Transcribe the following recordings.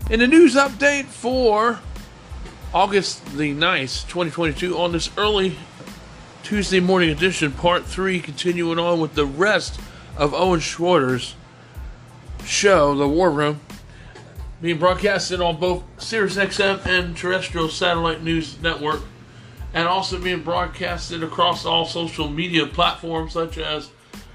In the news update for August the 9th, 2022, on this early Tuesday morning edition, part 3, continuing on with the rest of Owen Schroeder's show, The War Room, being broadcasted on both SiriusXM and terrestrial satellite news network, and also being broadcasted across all social media platforms such as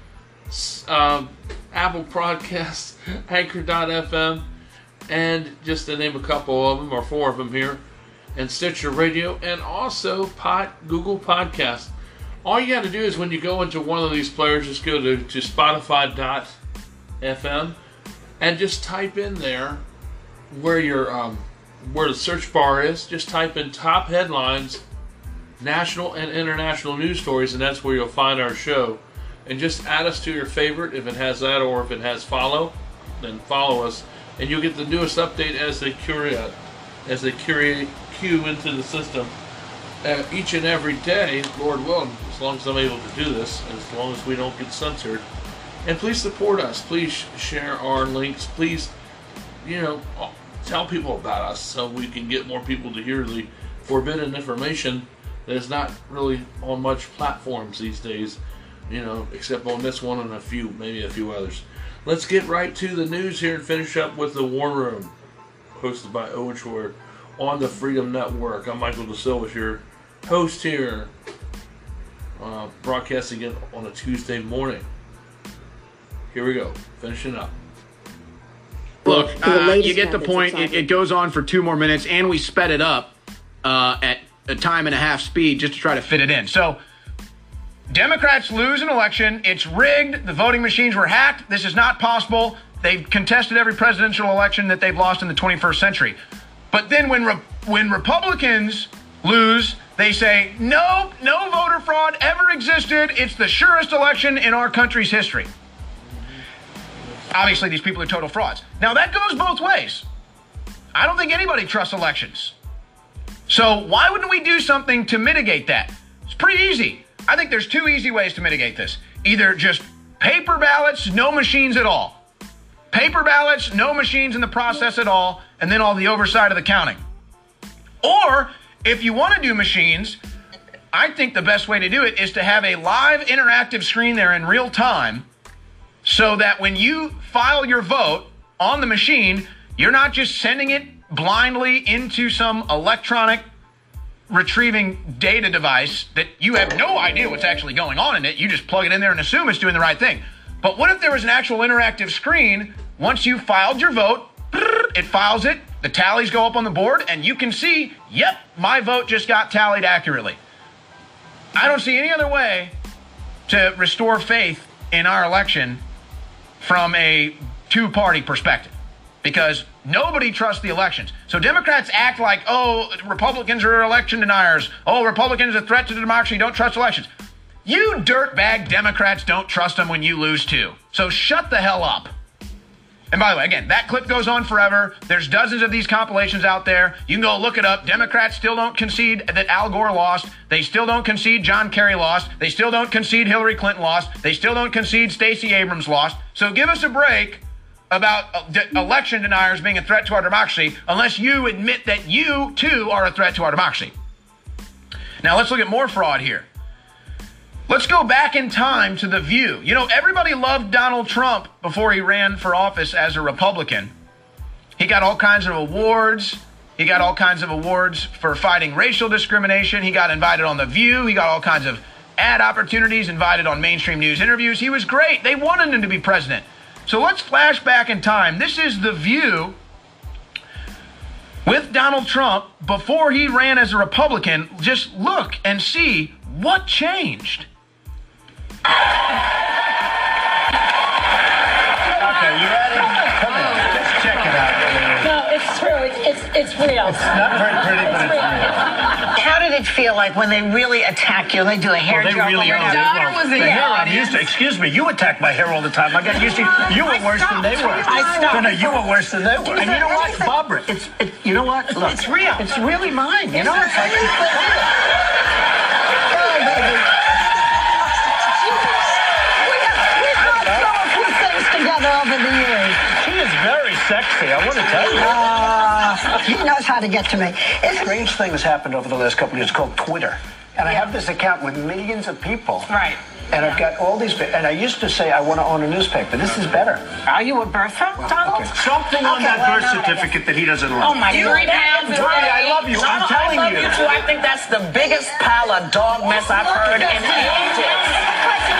Apple Podcasts, Anchor.fm, and just to name a couple of them, or 4 of them here, and Stitcher Radio, and also Google Podcasts. All you got to do is when you go into one of these players, just go to Spotify.fm and just type in there where where the search bar is. Just type in top headlines, national and international news stories, and that's where you'll find our show. And just add us to your favorite if it has that, or if it has follow, then follow us, and you'll get the newest update as they queue into the system each and every day, Lord willing, as long as I'm able to do this, as long as we don't get censored. And please support us. Please share our links. Please, tell people about us so we can get more people to hear the forbidden information that is not really on much platforms these days, except on this one and maybe a few others. Let's get right to the news here and finish up with The War Room, hosted by Owen Schroeder on the Freedom Network. I'm Michael DeSilva, your host here, broadcasting it on a Tuesday morning. Here we go, finishing up. Look, you get the point. It goes on for 2 more minutes, and we sped it up at a time and a half speed just to try to fit it in. So, Democrats lose an election. It's rigged. The voting machines were hacked. This is not possible. They've contested every presidential election that they've lost in the 21st century. But then when Republicans lose, they say, no voter fraud ever existed. It's the surest election in our country's history. Obviously, these people are total frauds. Now, that goes both ways. I don't think anybody trusts elections. So why wouldn't we do something to mitigate that? It's pretty easy. I think there's 2 easy ways to mitigate this. Either just paper ballots, no machines at all. Paper ballots, no machines in the process at all, and then all the oversight of the counting. Or, if you want to do machines, I think the best way to do it is to have a live interactive screen there in real time, so that when you file your vote on the machine, you're not just sending it blindly into some electronic retrieving data device that you have no idea what's actually going on in it. You just plug it in there and assume it's doing the right thing. But what if there was an actual interactive screen? Once you filed your vote, it files it, the tallies go up on the board, and you can see, yep, my vote just got tallied accurately. I don't see any other way to restore faith in our election from a 2-party perspective, because nobody trusts the elections. So Democrats act like, Republicans are election deniers. Republicans are a threat to the democracy, don't trust elections. You dirtbag Democrats don't trust them when you lose too. So shut the hell up. And by the way, again, that clip goes on forever. There's dozens of these compilations out there. You can go look it up. Democrats still don't concede that Al Gore lost. They still don't concede John Kerry lost. They still don't concede Hillary Clinton lost. They still don't concede Stacey Abrams lost. So give us a break about election deniers being a threat to our democracy, unless you admit that you, too, are a threat to our democracy. Now, let's look at more fraud here. Let's go back in time to The View. Everybody loved Donald Trump before he ran for office as a Republican. He got all kinds of awards. He got all kinds of awards for fighting racial discrimination. He got invited on The View. He got all kinds of ad opportunities, invited on mainstream news interviews. He was great. They wanted him to be president. So let's flash back in time. This is The View with Donald Trump before he ran as a Republican. Just look and see what changed. Okay, you ready? Come on, just check it out. No, it's true. It's real. It's not very pretty, but it's real. How did it feel like when they really attack you? They do a hair They job. really Your are. daughter was in The the hair I'm audience. used to. Excuse me, you attack my hair all the time. I got used to. You were worse than they were. I stopped. No, you were worse than they were. And you know what, Barbara? You know what? Look, It's real. It's really mine. You know, it's like. We've thrown a few things together over the years. She is very sexy, I want to tell you. He knows how to get to me. Strange things happened over the last couple of years called Twitter. And I have this account with millions of people. Right. And I've got all these, and I used to say I want to own a newspaper. This is better. Are you a birther, Donald? Okay. Something on that birth certificate that he doesn't like. Oh, my God. You read half of Johnny, I love you. I'm telling I love you. you too. I think that's the biggest pile of dog mess I've heard in ages.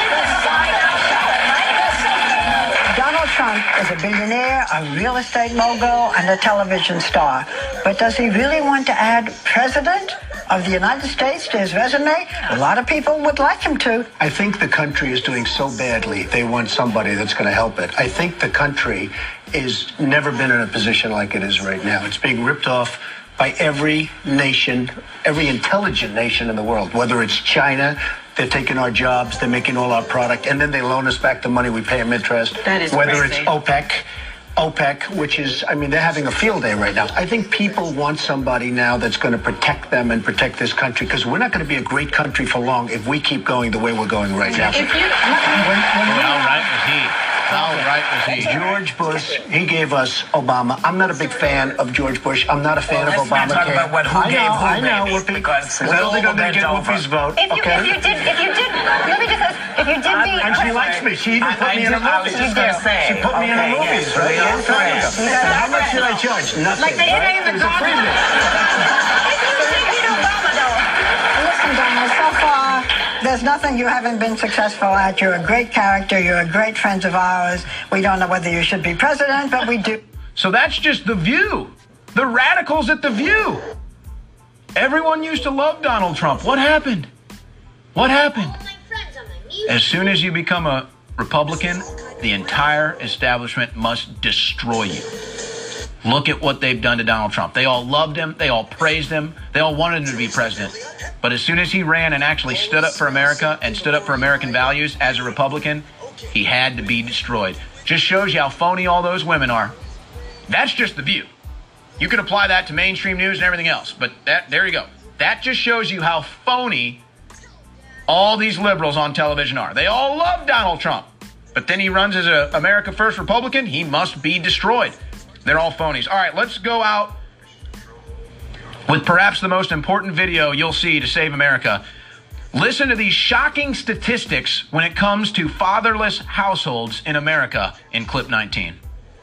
Donald Trump is a billionaire, a real estate mogul, and a television star. But does he really want to add president of the United States to his resume? A lot of people would like him to. I think the country is doing so badly, they want somebody that's going to help it. I think the country is never been in a position like it is right now. It's being ripped off by every nation, every intelligent nation in the world, whether it's China. They're taking our jobs, they're making all our product, and then they loan us back the money, we pay them interest. That is whether crazy. it's OPEC, which is, I mean, they're having a field day right now. I think people want somebody now that's going to protect them and protect this country, because we're not going to be a great country for long if we keep going the way we're going right now. How right was he? George Bush, he gave us Obama. I'm not a big fan of George Bush. I'm not a fan of Obamacare. Talk about what, who gave who, I know, baby, Whoopi. because I don't think I'm going to get Whoopi's vote. If you did, let me just ask, if you did be, And she likes me. She even put me in a movie. I was just going to say. She put me in a movie, right? A long time ago. How much did I charge? Nothing. Like they say in the It was a freebie. Listen, Donald, so far, there's nothing you haven't been successful at. You're a great character. You're a great friend of ours. We don't know whether you should be president, but we do. So that's just The View. The radicals at The View. Everyone used to love Donald Trump. What happened? What happened? As soon as you become a Republican, the entire establishment must destroy you. Look at what they've done to Donald Trump. They all loved him. They all praised him. They all wanted him to be president. But as soon as he ran and actually stood up for America and stood up for American values as a Republican, he had to be destroyed. Just shows you how phony all those women are. That's just The View. You can apply that to mainstream news and everything else, but there you go. That just shows you how phony all these liberals on television are. They all love Donald Trump, but then he runs as an America First Republican. He must be destroyed. They're all phonies. All right, let's go out with perhaps the most important video you'll see to save America. Listen to these shocking statistics when it comes to fatherless households in America in clip 19.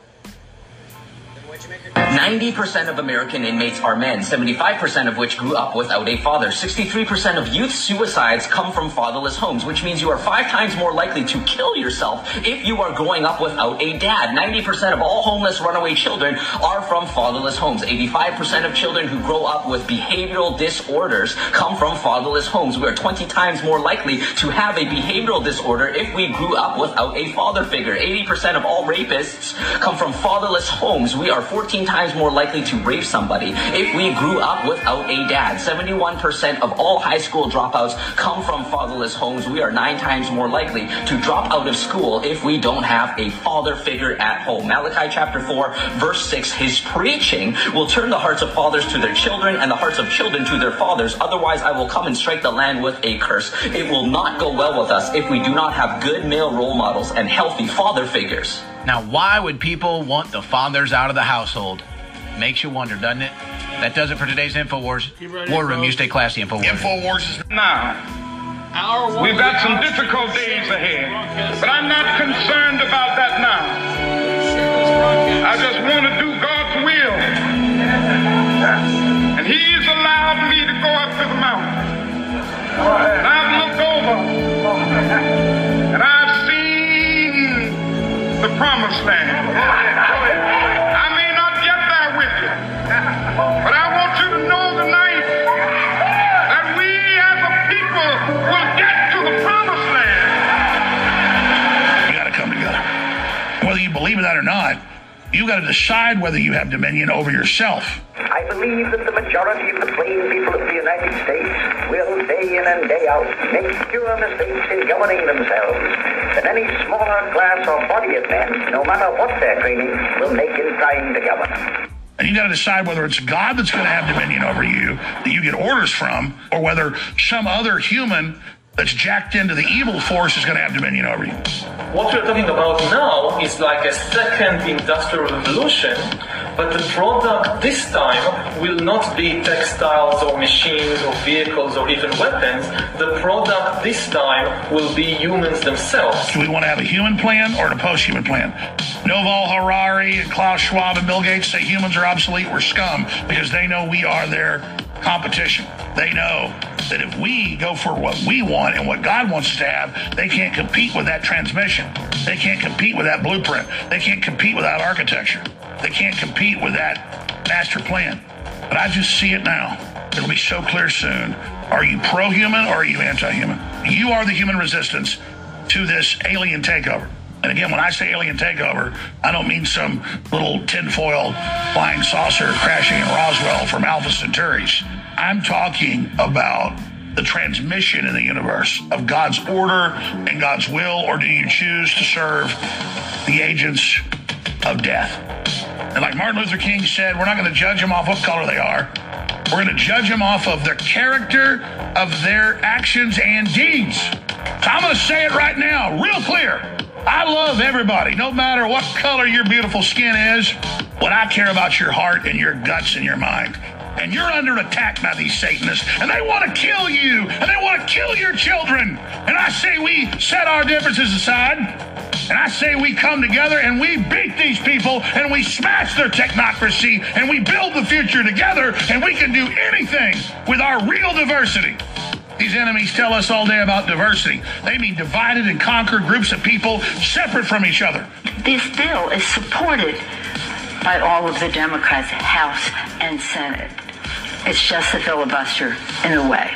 90% of American inmates are men, 75% of which grew up without a father. 63% of youth suicides come from fatherless homes, which means you are 5 times more likely to kill yourself if you are growing up without a dad. 90% of all homeless runaway children are from fatherless homes. 85% of children who grow up with behavioral disorders come from fatherless homes. We are 20 times more likely to have a behavioral disorder if we grew up without a father figure. 80% of all rapists come from fatherless homes. We are 14 times more likely to rape somebody if we grew up without a dad. 71% of all high school dropouts come from fatherless homes. We are 9 times more likely to drop out of school if we don't have a father figure at home. Malachi chapter 4, verse 6, his preaching will turn the hearts of fathers to their children and the hearts of children to their fathers. Otherwise, I will come and strike the land with a curse. It will not go well with us if we do not have good male role models and healthy father figures. Now, why would people want the fathers out of the household? Makes you wonder, doesn't it? That does it for today's InfoWars. War Room, you stay classy, InfoWars. InfoWars is now. We've got some difficult days ahead, but I'm not concerned about that now. I just want to do God's will. And He's allowed me to go up to the mountain. And I've looked over, and I've seen the promised land. I may not get there with you, but I want you to know tonight that we as a people will get to the promised land. We got to come together. Whether you believe in that or not, you got to decide whether you have dominion over yourself. I believe that the majority of the plain people of the United States will, day in and day out, make fewer mistakes in governing themselves than any smaller class or body of men, no matter what their training, will make in trying to govern. And you got to decide whether it's God that's going to have dominion over you, that you get orders from, or whether some other human that's jacked into the evil force is going to have dominion over you. What we're talking about now is like a second industrial revolution, but the product this time will not be textiles or machines or vehicles or even weapons. The product this time will be humans themselves. Do we want to have a human plan or a post-human plan? Noval Harari and Klaus Schwab and Bill Gates say humans are obsolete, we're scum, because they know we are their competition. They know that if we go for what we want and what God wants us to have, they can't compete with that transmission. They can't compete with that blueprint. They can't compete with that architecture. They can't compete with that master plan. But I just see it now. It'll be so clear soon. Are you pro-human or are you anti-human? You are the human resistance to this alien takeover. And again, when I say alien takeover, I don't mean some little tinfoil flying saucer crashing in Roswell from Alpha Centauri's. I'm talking about the transmission in the universe of God's order and God's will, or do you choose to serve the agents of death? And like Martin Luther King said, we're not going to judge them off what color they are. We're going to judge them off of the character of their actions and deeds. So I'm going to say it right now, real clear. I love everybody, no matter what color your beautiful skin is. What I care about your heart and your guts and your mind. And you're under attack by these Satanists, and they want to kill you, and they want to kill your children. And I say we set our differences aside, and I say we come together and we beat these people, and we smash their technocracy, and we build the future together, and we can do anything with our real diversity. These enemies tell us all day about diversity. They mean divided and conquered groups of people separate from each other. This bill is supported by all of the Democrats, House and Senate. It's just a filibuster in a way.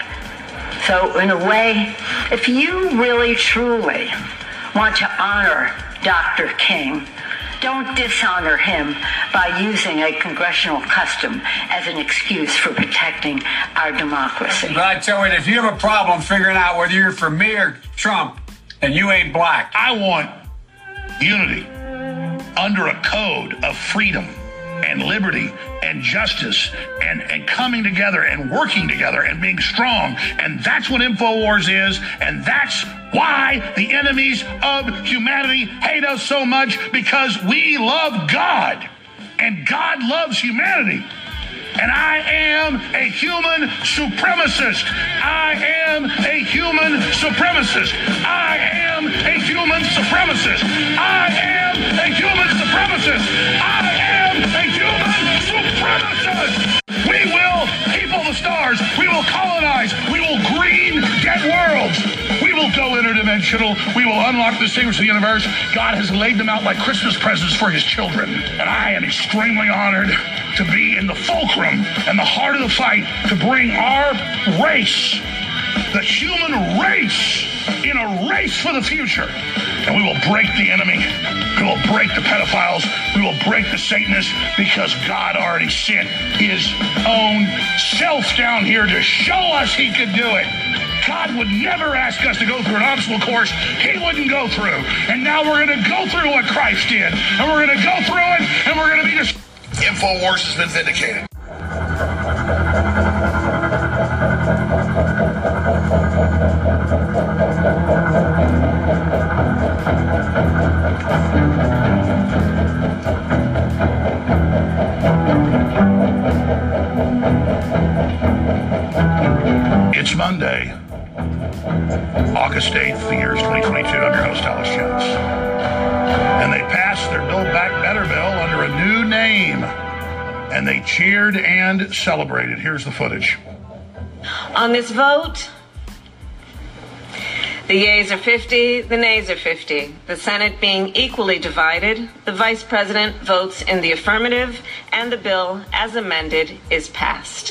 So in a way, if you really truly want to honor Dr. King, don't dishonor him by using a congressional custom as an excuse for protecting our democracy. But I tell you, if you have a problem figuring out whether you're for me or Trump, and you ain't black. I want unity under a code of freedom and liberty and justice and coming together and working together and being strong. And that's what InfoWars is. And that's why the enemies of humanity hate us so much, because we love God and God loves humanity. And I am a human supremacist. I am a human supremacist. I am a human supremacist. I am a human supremacist. I am a human supremacist. We will people the stars. We will colonize. We will green dead worlds. We will go interdimensional. We will unlock the secrets of the universe. God has laid them out like Christmas presents for his children. And I am extremely honored to be in the fulcrum and the heart of the fight to bring our race, the human race, in a race for the future. And we will break the enemy. We will break the pedophiles. We will break the Satanists, because God already sent his own self down here to show us he could do it. God would never ask us to go through an obstacle course he wouldn't go through. And now we're going to go through what Christ did. And we're going to go through it, and we're going to be just... InfoWars has been vindicated. It's Monday, August 8th, the year is 2022. I'm your host, Alex Jones. And they passed their Build Back Better bill under a new name, and they cheered and celebrated. Here's the footage. On this vote, the yeas are 50, the nays are 50. The Senate being equally divided, the Vice President votes in the affirmative, and the bill, as amended, is passed.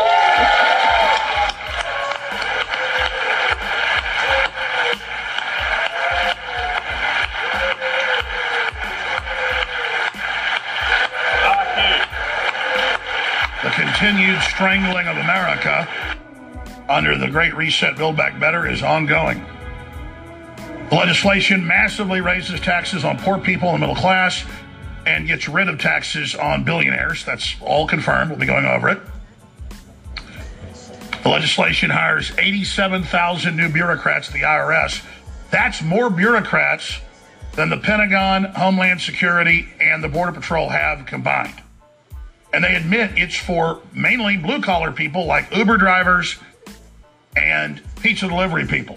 The continued strangling of America under the Great Reset Build Back Better is ongoing. The legislation massively raises taxes on poor people and the middle class and gets rid of taxes on billionaires. That's all confirmed. We'll be going over it. The legislation hires 87,000 new bureaucrats at the IRS. That's more bureaucrats than the Pentagon, Homeland Security, and the Border Patrol have combined. And they admit it's for mainly blue-collar people like Uber drivers and pizza delivery people.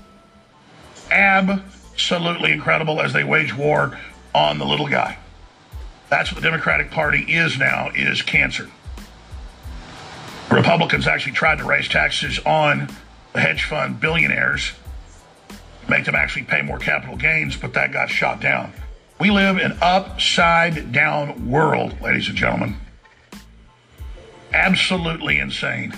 Absolutely incredible as they wage war on the little guy. That's what the Democratic Party is now, is cancer. Republicans actually tried to raise taxes on the hedge fund billionaires, make them actually pay more capital gains, but that got shot down. We live in an upside-down world, ladies and gentlemen. Absolutely insane.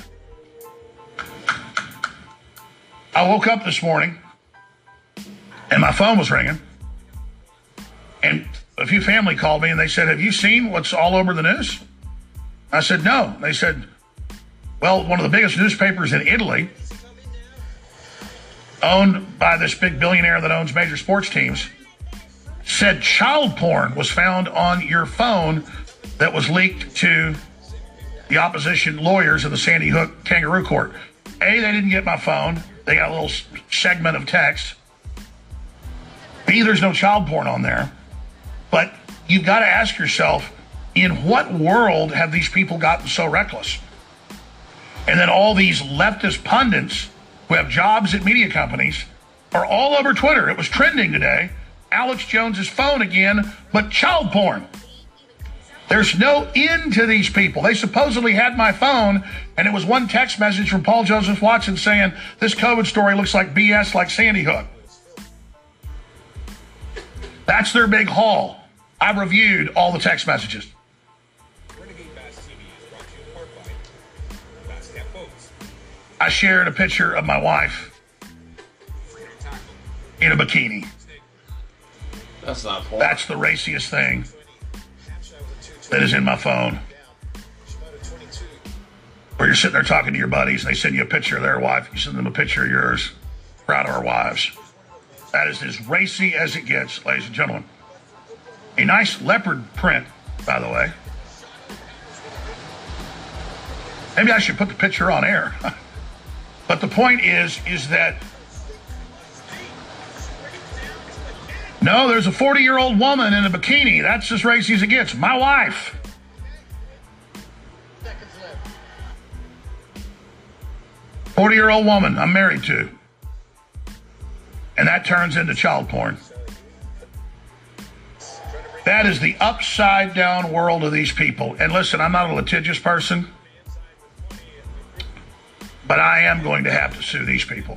I woke up this morning, and my phone was ringing, and a few family called me, and they said, have you seen what's all over the news? I said, no. They said, well, one of the biggest newspapers in Italy, owned by this big billionaire that owns major sports teams, said child porn was found on your phone that was leaked to the opposition lawyers in the Sandy Hook kangaroo court. A, they didn't get my phone. They got a little segment of text. B, there's no child porn on there. But you've got to ask yourself, in what world have these people gotten so reckless? And then all these leftist pundits who have jobs at media companies are all over Twitter. It was trending today. Alex Jones's phone again, but child porn. There's no end to these people. They supposedly had my phone, and it was one text message from Paul Joseph Watson saying, this COVID story looks like BS like Sandy Hook. That's their big haul. I've reviewed all the text messages. I shared a picture of my wife in a bikini. That's not porn. That's the raciest thing that is in my phone. Where you're sitting there talking to your buddies, and they send you a picture of their wife. You send them a picture of yours. Proud of our wives. That is as racy as it gets, ladies and gentlemen. A nice leopard print, by the way. Maybe I should put the picture on air. But the point is that no, there's a 40-year-old woman in a bikini. That's as racy as it gets. My wife. A 40-year-old woman I'm married to. And that turns into child porn. That is the upside-down world of these people. And listen, I'm not a litigious person, but I am going to have to sue these people.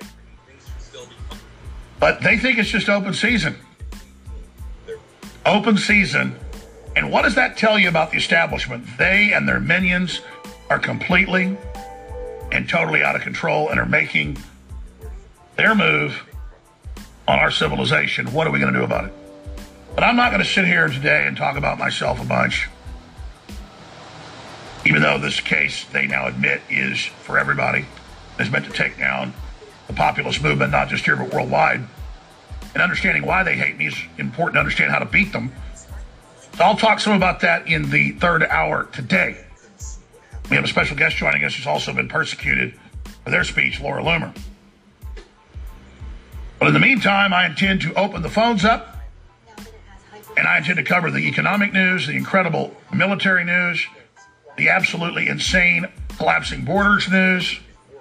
But they think it's just open season. Open season. And what does that tell you about the establishment? They and their minions are completely and totally out of control and are making their move on our civilization. What are we going to do about it? But I'm not going to sit here today and talk about myself a bunch. Even though this case, they now admit, is for everybody, is meant to take down the populist movement, not just here, but worldwide. And understanding why they hate me is important to understand how to beat them. So I'll talk some about that in the third hour today. We have a special guest joining us who's also been persecuted for their speech, Laura Loomer. But in the meantime, I intend to open the phones up, and I intend to cover the economic news, the incredible military news, the absolutely insane collapsing borders news,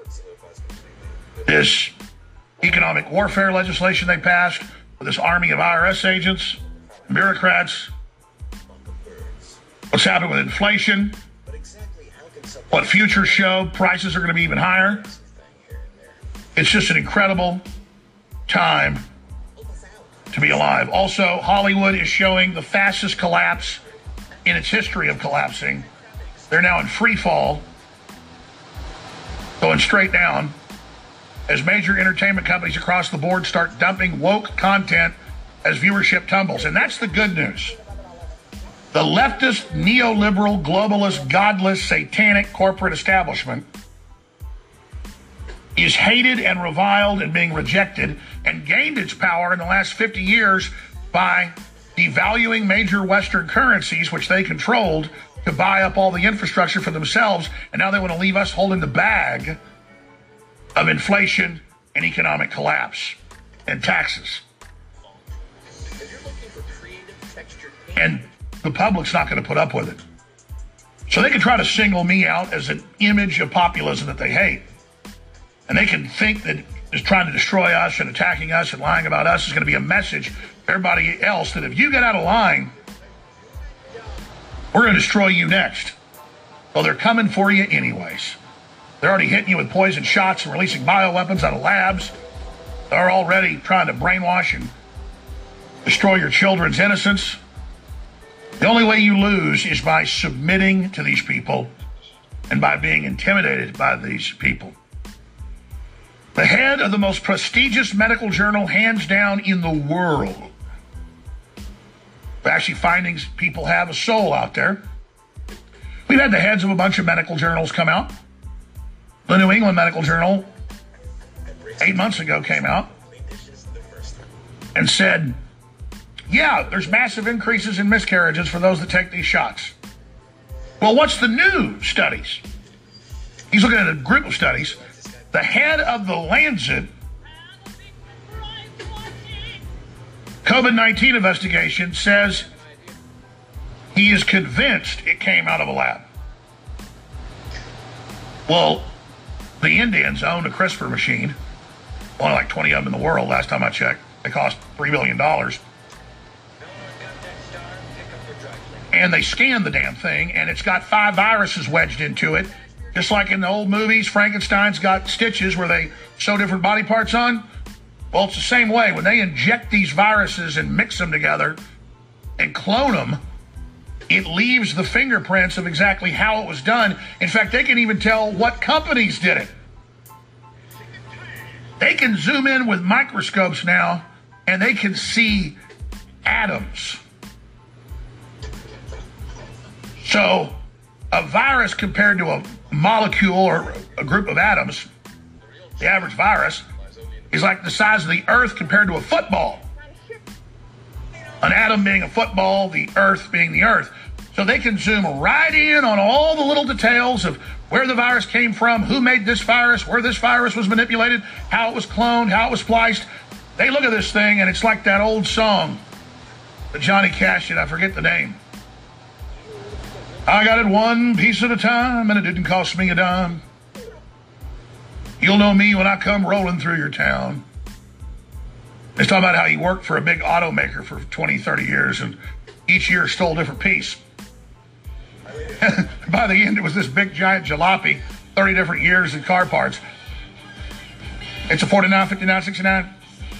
this economic warfare legislation they passed with this army of IRS agents, bureaucrats, what's happening with inflation, what futures show prices are going to be even higher. It's just an incredible time to be alive. Also, Hollywood is showing the fastest collapse in its history of collapsing. They're now in free fall, going straight down, as major entertainment companies across the board start dumping woke content as viewership tumbles. And that's the good news. The leftist, neoliberal, globalist, godless, satanic corporate establishment is hated and reviled and being rejected, and gained its power in the last 50 years by devaluing major Western currencies, which they controlled, to buy up all the infrastructure for themselves, and now they want to leave us holding the bag of inflation and economic collapse and taxes. And the public's not going to put up with it. So they can try to single me out as an image of populism that they hate. And they can think that just trying to destroy us and attacking us and lying about us is going to be a message to everybody else that if you get out of line, we're going to destroy you next. Well, they're coming for you anyways. They're already hitting you with poison shots and releasing bioweapons out of labs. They're already trying to brainwash and destroy your children's innocence. The only way you lose is by submitting to these people and by being intimidated by these people. The head of the most prestigious medical journal, hands down, in the world. Actually, findings people have a soul out there. We've had the heads of a bunch of medical journals come out. The New England Medical Journal 8 months ago came out and said, yeah, there's massive increases in miscarriages for those that take these shots. Well, what's the new studies? He's looking at a group of studies. The head of the Lancet COVID-19 investigation says he is convinced it came out of a lab. Well, the Indians own a CRISPR machine. Only like 20 of them in the world last time I checked. They cost $3 billion. And they scanned the damn thing, and it's got 5 viruses wedged into it. Just like in the old movies, Frankenstein's got stitches where they sew different body parts on. Well, it's the same way. When they inject these viruses and mix them together and clone them, it leaves the fingerprints of exactly how it was done. In fact, they can even tell what companies did it. They can zoom in with microscopes now, and they can see atoms. So a virus compared to a molecule or a group of atoms, the average virus, is like the size of the earth compared to a football. An atom being a football, the earth being the earth. So they can zoom right in on all the little details of where the virus came from, who made this virus, where this virus was manipulated, how it was cloned, how it was spliced. They look at this thing and it's like that old song that Johnny Cash did, I forget the name. I got it one piece at a time and it didn't cost me a dime. You'll know me when I come rolling through your town. It's talking about how he worked for a big automaker for 20, 30 years and each year stole a different piece. By the end, it was this big giant jalopy, 30 different years in car parts. It's a 49, 59, 69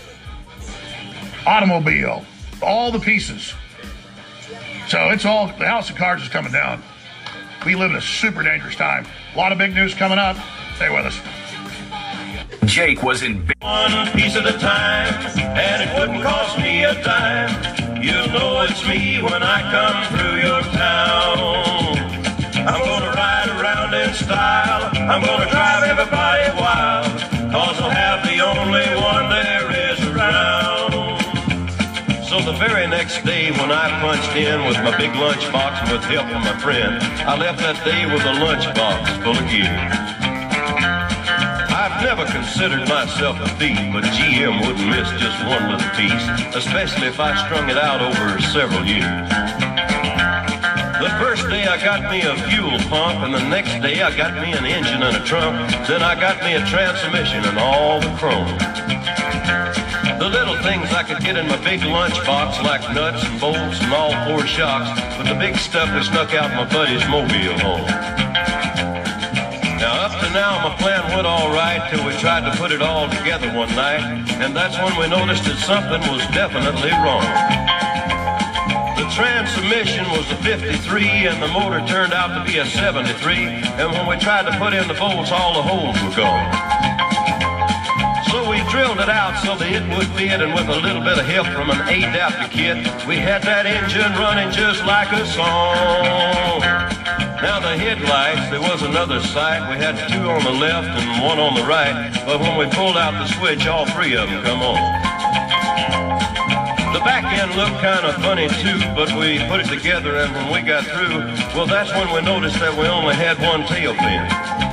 automobile, all the pieces. So it's all, the house of cards is coming down. We live in a super dangerous time. A lot of big news coming up. Stay with us. Jake was in one piece at a time, and it wouldn't cost me a dime. You'll know it's me when I come through your town. I'm gonna ride around in style. I'm gonna drive everybody wild, 'cause I'll have the only one there is around. So the very next day when I punched in with my big lunchbox and with help from my friend, I left that day with a lunchbox full of gear. I've never considered myself a thief, but GM wouldn't miss just one little piece, especially if I strung it out over several years. The first day I got me a fuel pump, and the next day I got me an engine and a trunk, then I got me a transmission and all the chrome. The little things I could get in my big lunchbox, like nuts and bolts and all 4 shocks, but the big stuff we snuck out my buddy's mobile home. Now, up to now, my plan went all right till we tried to put it all together one night, and that's when we noticed that something was definitely wrong. The transmission was a 53, and the motor turned out to be a 73, and when we tried to put in the bolts, all the holes were gone. So we drilled it out so that it would fit, and with a little bit of help from an adapter kit, we had that engine running just like a song. Now the headlights, there was another sight. We had 2 on the left and 1 on the right, but when we pulled out the switch, all 3 of them come on. The back end plan looked kind of funny too, but we put it together, and when we got through, well, that's when we noticed that we only had one tail fin.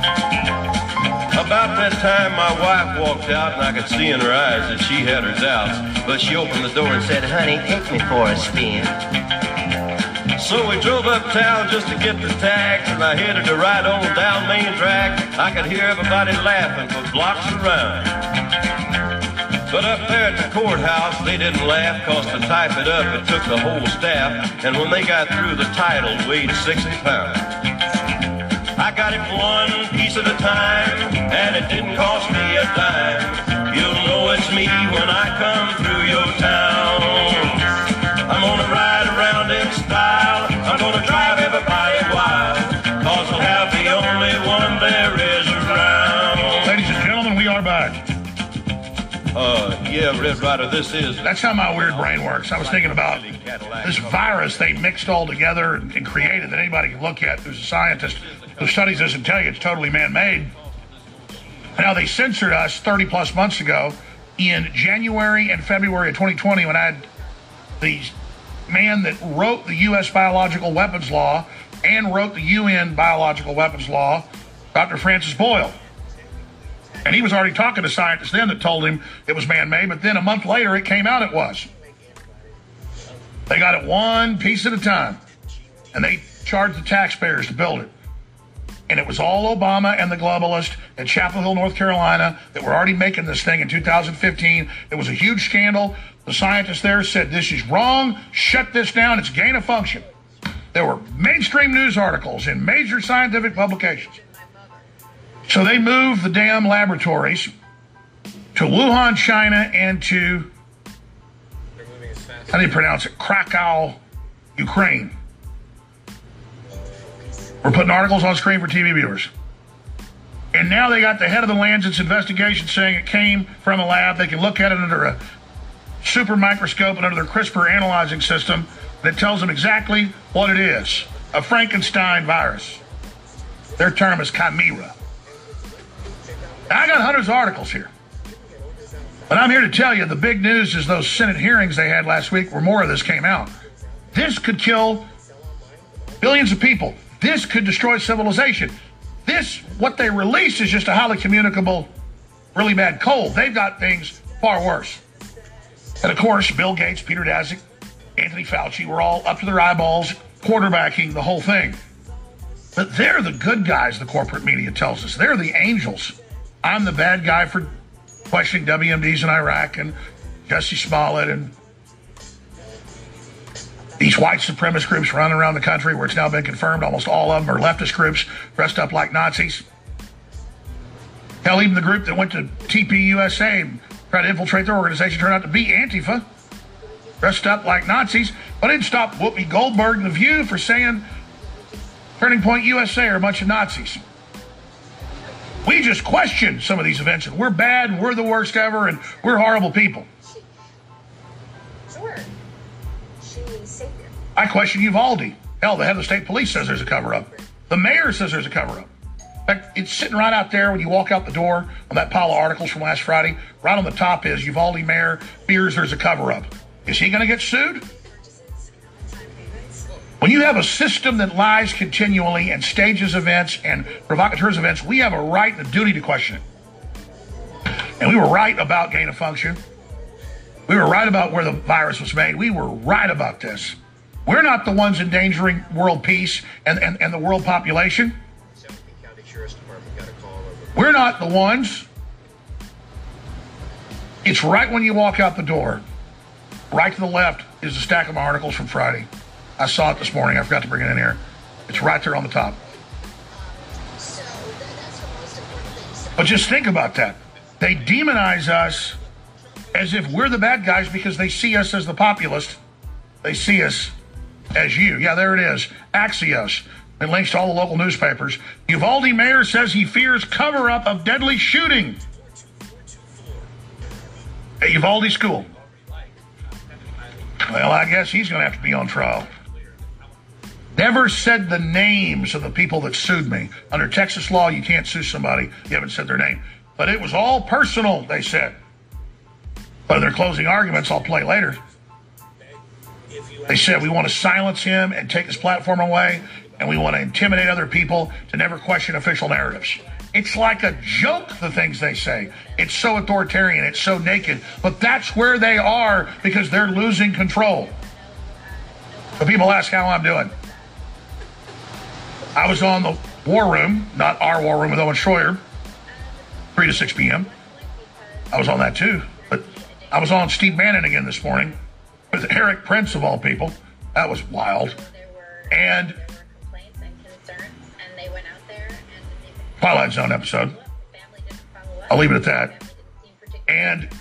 About that time, my wife walked out, and I could see in her eyes that she had her doubts, but she opened the door and said, "Honey, take me for a spin." So we drove uptown just to get the tags, and I headed to ride on down Main Drag. I could hear everybody laughing for blocks around. But up there at the courthouse, they didn't laugh, cause to type it up, it took the whole staff, and when they got through, the title weighed 60 pounds. I got it one piece at a time, and it didn't cost me a dime. You'll know it's me when I come through your town. I'm gonna ride around in style, I'm gonna drive everybody wild, cause I'll have the only one there is around. Ladies and gentlemen, we are back. Yeah, Red Ryder, this is... That's how my weird brain works. I was thinking about this virus they mixed all together and created that anybody can look at. There's a scientist who studies this and tell you it's totally man-made. Now, they censored us 30-plus months ago in January and February of 2020 when I had the man that wrote the U.S. biological weapons law and wrote the UN biological weapons law, Dr. Francis Boyle. And he was already talking to scientists then that told him it was man-made, but then a month later it came out it was. They got it one piece at a time, and they charged the taxpayers to build it. And it was all Obama and the globalists at Chapel Hill, North Carolina, that were already making this thing in 2015. It was a huge scandal. The scientists there said, this is wrong, shut this down, it's gain of function. There were mainstream news articles in major scientific publications. So they moved the damn laboratories to Wuhan, China, and to, how do you pronounce it, Krakow, Ukraine. We're putting articles on screen for TV viewers. And now they got the head of the Lancet's investigation saying it came from a lab. They can look at it under a super microscope and under their CRISPR analyzing system that tells them exactly what it is, a Frankenstein virus. Their term is chimera. Now, I got hundreds of articles here. But I'm here to tell you the big news is those Senate hearings they had last week where more of this came out. This could kill billions of people. This could destroy civilization. This, what they release, is just a highly communicable, really bad cold. They've got things far worse. And of course, Bill Gates, Peter Daszak, Anthony Fauci were all up to their eyeballs, quarterbacking the whole thing. But they're the good guys, the corporate media tells us. They're the angels. I'm the bad guy for questioning WMDs in Iraq and Jesse Smollett and these white supremacist groups running around the country where it's now been confirmed almost all of them are leftist groups dressed up like Nazis. Hell, even the group that went to TPUSA and tried to infiltrate their organization turned out to be Antifa, dressed up like Nazis. But it didn't stop Whoopi Goldberg and The View for saying Turning Point USA are a bunch of Nazis. We just question some of these events, and we're bad, and we're the worst ever, and we're horrible people. Sure. She's savior. I question Uvalde. Hell, the head of the state police says there's a cover-up. The mayor says there's a cover-up. In fact, it's sitting right out there when you walk out the door on that pile of articles from last Friday. Right on the top is Uvalde mayor fears there's a cover-up. Is he going to get sued? When you have a system that lies continually and stages events and provocateurs events, we have a right and a duty to question it. And we were right about gain of function. We were right about where the virus was made. We were right about this. We're not the ones endangering world peace and the world population. We're not the ones. It's right when you walk out the door. Right to the left is a stack of my articles from Friday. I saw it this morning. I forgot to bring it in here. It's right there on the top. But just think about that. They demonize us as if we're the bad guys because they see us as the populist. They see us as you. Yeah, there it is. Axios. It links to all the local newspapers. Uvalde mayor says he fears cover-up of deadly shooting at Uvalde School. Well, I guess he's going to have to be on trial. Never said the names of the people that sued me. Under Texas law, you can't sue somebody you haven't said their name. But it was all personal, they said. But in their closing arguments, I'll play later. They said we want to silence him and take his platform away, and we want to intimidate other people to never question official narratives. It's like a joke, the things they say. It's so authoritarian, it's so naked, but that's where they are because they're losing control. But people ask how I'm doing. I was on the War Room, not our War Room with Owen Schroyer, 3 to 6 p.m. I was on that too, but I was on Steve Bannon again this morning with Eric Prince of all people. That was wild. And Twilight Zone episode. I'll leave it at that. And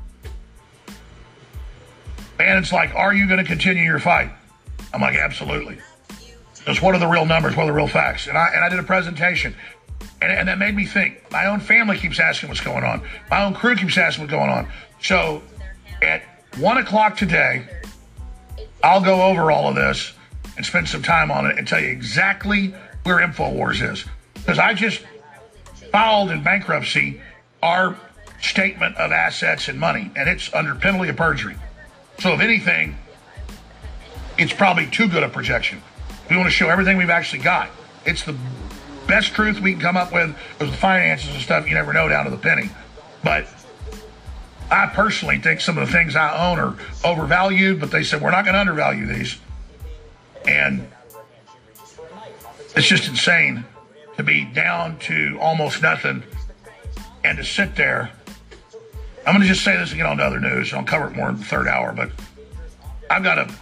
Bannon's like, are you going to continue your fight? I'm like, absolutely. Because what are the real numbers? What are the real facts? And I did a presentation. And that made me think. My own family keeps asking what's going on. My own crew keeps asking what's going on. So at 1 o'clock today, I'll go over all of this and spend some time on it and tell you exactly where InfoWars is. Because I just filed in bankruptcy our statement of assets and money, and it's under penalty of perjury. So if anything, it's probably too good a projection. We want to show everything we've actually got. It's the best truth we can come up with. Because the finances and stuff, you never know down to the penny. But I personally think some of the things I own are overvalued, but they said we're not going to undervalue these. And it's just insane to be down to almost nothing and to sit there. I'm going to just say this and get on to other news. I'll cover it more in the third hour, but I've got a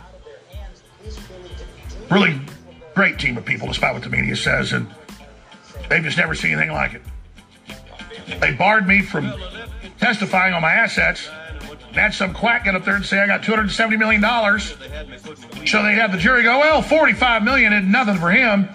really great team of people, despite what the media says, and they've just never seen anything like it. They barred me from testifying on my assets and had some quack get up there and say I got $270 million. So they had the jury go, well, $45 million is nothing for him.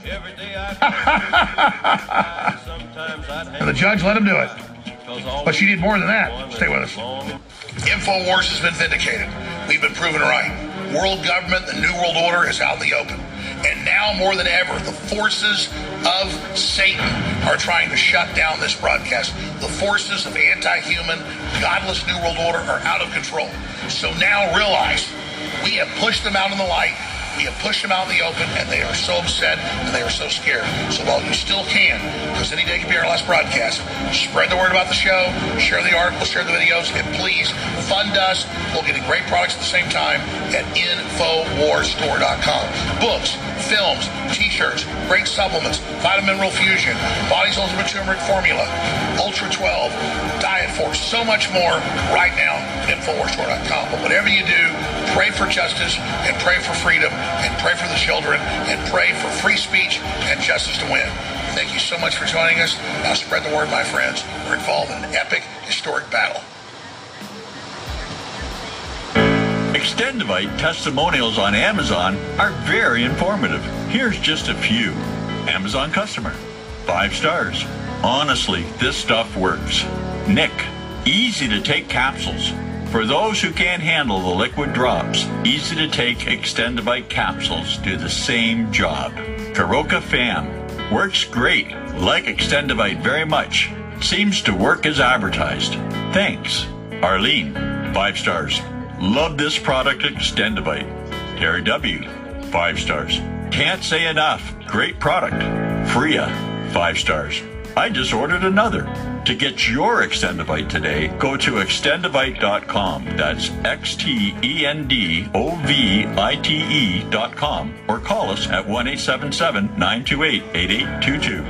And the judge let him do it. But she did more than that. Stay with us. InfoWars has been vindicated. We've been proven right. World government, the New World Order is out in the open. And now more than ever, the forces of Satan are trying to shut down this broadcast. The forces of anti-human, godless New World Order are out of control. So now realize we have pushed them out in the light. We have pushed them out in the open, and they are so upset and they are so scared. So while you still can, because any day could be our last broadcast, spread the word about the show, share the articles, share the videos, and please fund us. We'll get great products at the same time at InfoWarsStore.com. Books, films, t-shirts, great supplements, Vitamin Mineral Fusion, Body's Ultimate Turmeric Formula, Ultra 12, Diet Force, so much more right now at InfoWarsStore.com. But whatever you do, pray for justice and pray for freedom and pray for the children and pray for free speech and justice to win. Thank you so much for joining us. Now spread the word, my friends. We're involved in an epic, historic battle. Extendivite testimonials on Amazon are very informative. Here's just a few. Amazon customer, 5 stars. Honestly, this stuff works. Nick, easy to take capsules. For those who can't handle the liquid drops, easy to take Extendivite capsules do the same job. Karoka Fam, works great. Like Extendivite very much. Seems to work as advertised. Thanks. Arlene, 5 stars. Love this product, Extendivite. Terry W, 5 stars. Can't say enough. Great product. Freya, 5 stars. I just ordered another. To get your Extendivite today, go to extendivite.com. That's XTENDOVITE.com or call us at 1-877-928-8822.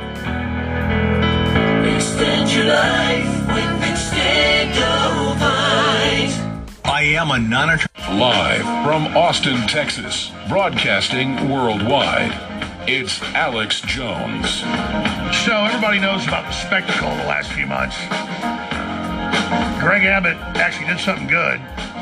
Extend your life with Extendivite. I am a Live from Austin, Texas, broadcasting worldwide, it's Alex Jones. So everybody knows about the spectacle of the last few months. Greg Abbott actually did something good.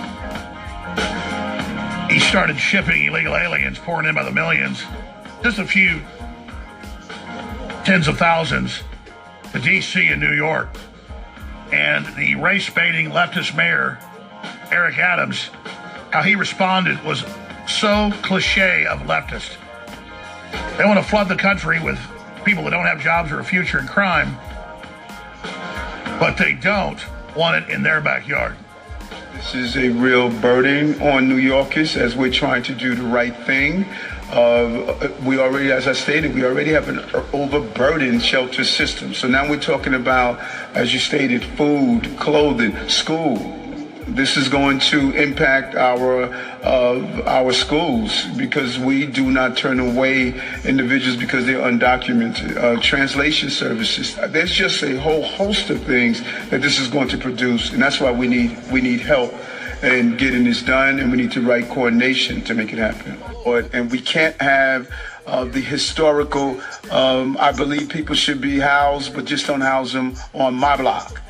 He started shipping illegal aliens, pouring in by the millions, just a few tens of thousands, to D.C. and New York. And the race-baiting leftist mayor, Eric Adams, how he responded was so cliche of leftist. They want to flood the country with people that don't have jobs or a future in crime, but they don't want it in their backyard. This is a real burden on New Yorkers as we're trying to do the right thing. We already, as I stated, we already have an overburdened shelter system. So now we're talking about, as you stated, food, clothing, school. This is going to impact our schools because we do not turn away individuals because they're undocumented. Translation services. There's just a whole host of things that this is going to produce, and that's why we need help in getting this done, and we need the right coordination to make it happen. And we can't have the historical. I believe people should be housed, but just don't house them on my block.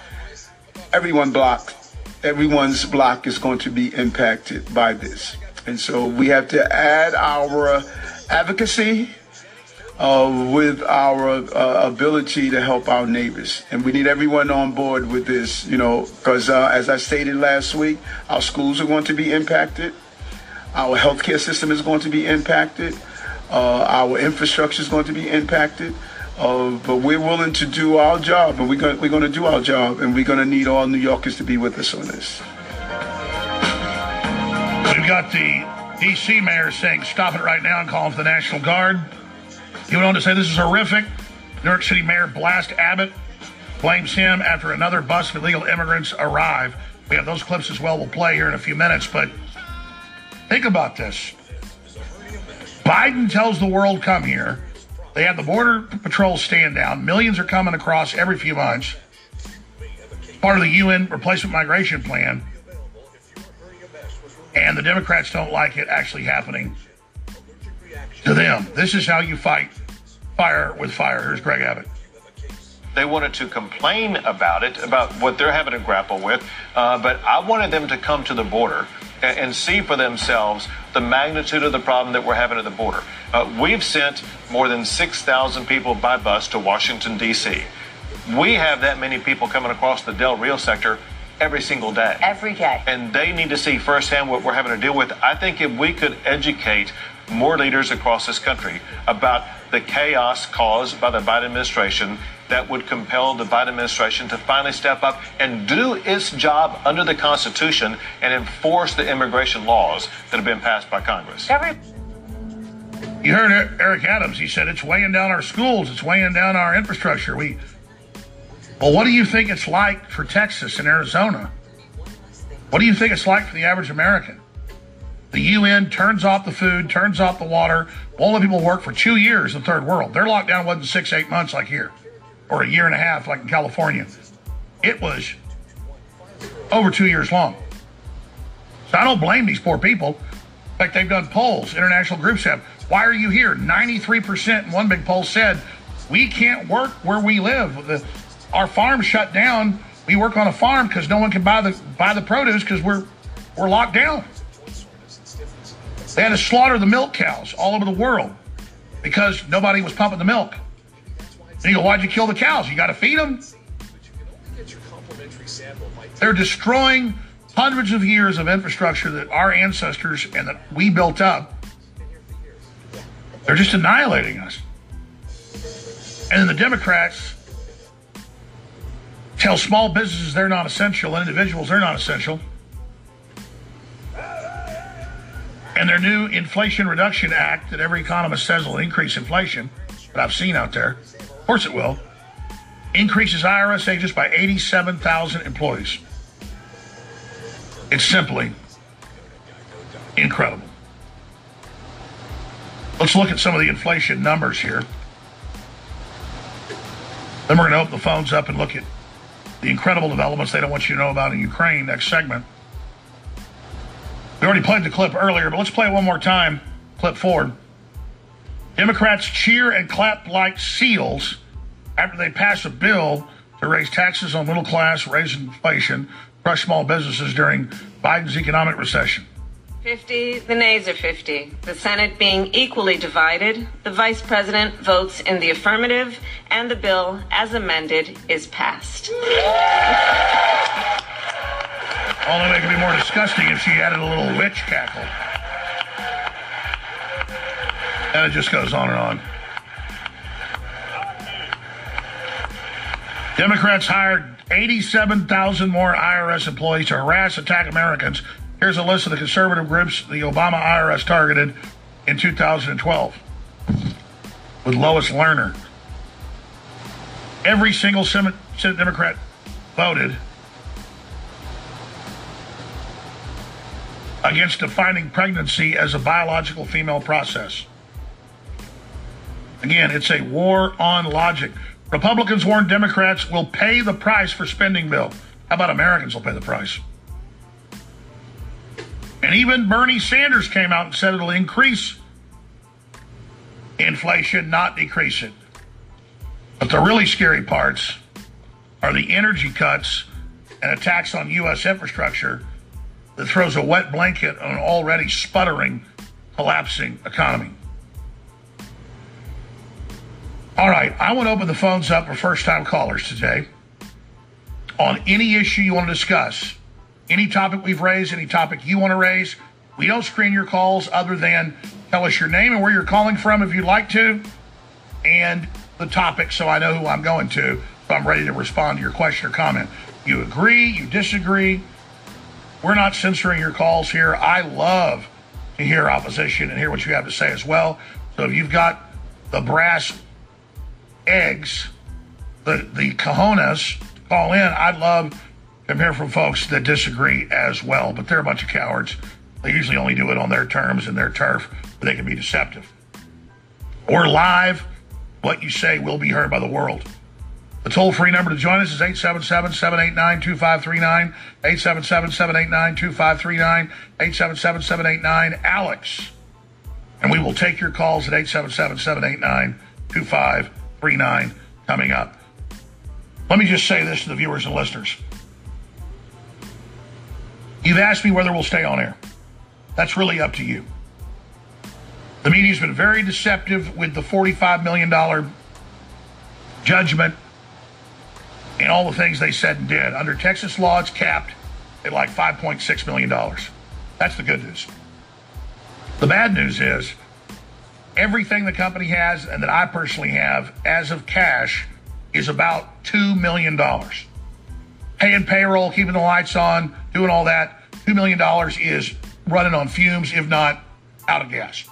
Everyone's block is going to be impacted by this. And so we have to add our advocacy with our ability to help our neighbors. And we need everyone on board with this, because as I stated last week, our schools are going to be impacted. Our healthcare system is going to be impacted. Our infrastructure is going to be impacted. But we're willing to do our job, and we're going to do our job, and we're going to need all New Yorkers to be with us on this. We've got the D.C. mayor saying stop it right now and calling for the National Guard. He went on to say this is horrific. New York City Mayor Blast Abbott blames him after another bus of illegal immigrants arrive. We have those clips as well. We'll play here in a few minutes, but think about this. Biden tells the world, come here. They have the Border Patrol stand down. Millions are coming across every few months. Part of the UN replacement migration plan. And the Democrats don't like it actually happening to them. This is how you fight fire with fire. Here's Greg Abbott. They wanted to complain about it, about what they're having to grapple with. But I wanted them to come to the border and see for themselves the magnitude of the problem that we're having at the border. We've sent more than 6,000 people by bus to Washington, D.C. We have that many people coming across the Del Rio sector every single day. Every day. And they need to see firsthand what we're having to deal with. I think if we could educate more leaders across this country about the chaos caused by the Biden administration, that would compel the Biden administration to finally step up and do its job under the Constitution and enforce the immigration laws that have been passed by Congress. You heard Eric Adams. He said it's weighing down our schools. It's weighing down our infrastructure. Well, what do you think it's like for Texas and Arizona? What do you think it's like for the average American? The UN turns off the food, turns off the water, won't let people work for 2 years in the third world. Their lockdown wasn't 6-8 months like here, or a year and a half like in California. It was over 2 years long. So I don't blame these poor people. In fact, they've done polls, international groups have. Why are you here? 93% in one big poll said, we can't work where we live. Our farm shut down. We work on a farm because no one can buy the produce because we're locked down. They had to slaughter the milk cows all over the world because nobody was pumping the milk. And you go, why'd you kill the cows? You got to feed them. They're destroying hundreds of years of infrastructure that our ancestors and that we built up. They're just annihilating us. And then the Democrats tell small businesses they're not essential and individuals they're not essential. And their new Inflation Reduction Act that every economist says will increase inflation, that I've seen out there, of course it will, increases IRS agents by 87,000 employees. It's simply incredible. Let's look at some of the inflation numbers here. Then we're going to open the phones up and look at the incredible developments they don't want you to know about in Ukraine next segment. We already played the clip earlier, but let's play it one more time. Clip 4. Democrats cheer and clap like seals after they pass a bill to raise taxes on middle class, raise inflation, crush small businesses during Biden's economic recession. 50, the nays are 50. The Senate being equally divided, the Vice President votes in the affirmative, and the bill, as amended, is passed. Only make it be more disgusting if she added a little witch cackle. And it just goes on and on. Democrats hired 87,000 more IRS employees to harass, attack Americans. Here's a list of the conservative groups the Obama IRS targeted in 2012 with Lois Lerner. Every single Senate Democrat voted against defining pregnancy as a biological female process. Again, it's a war on logic. Republicans warn Democrats will pay the price for spending bill. How about Americans will pay the price? And even Bernie Sanders came out and said it'll increase inflation, not decrease it. But the really scary parts are the energy cuts and attacks on U.S. infrastructure that throws a wet blanket on an already sputtering, collapsing economy. All right, I want to open the phones up for first-time callers today on any issue you want to discuss, any topic we've raised, any topic you want to raise. We don't screen your calls other than tell us your name and where you're calling from if you'd like to, and the topic so I know who I'm going to, so I'm ready to respond to your question or comment. You agree, you disagree. We're not censoring your calls here. I love to hear opposition and hear what you have to say as well. So if you've got the brass eggs, the cojones to call in, I'd love to hear from folks that disagree as well. But they're a bunch of cowards. They usually only do it on their terms and their turf, but they can be deceptive. Or live, what you say will be heard by the world. The toll-free number to join us is 877-789-2539, 877-789-2539, 877-789-ALEX. And we will take your calls at 877-789-2539 coming up. Let me just say this to the viewers and listeners. You've asked me whether we'll stay on air. That's really up to you. The media's been very deceptive with the $45 million judgment and all the things they said and did. Under Texas law, it's capped at like $5.6 million. That's the good news. The bad news is everything the company has and that I personally have as of cash is about $2 million. Paying payroll, keeping the lights on, doing all that, $2 million is running on fumes, if not out of gas.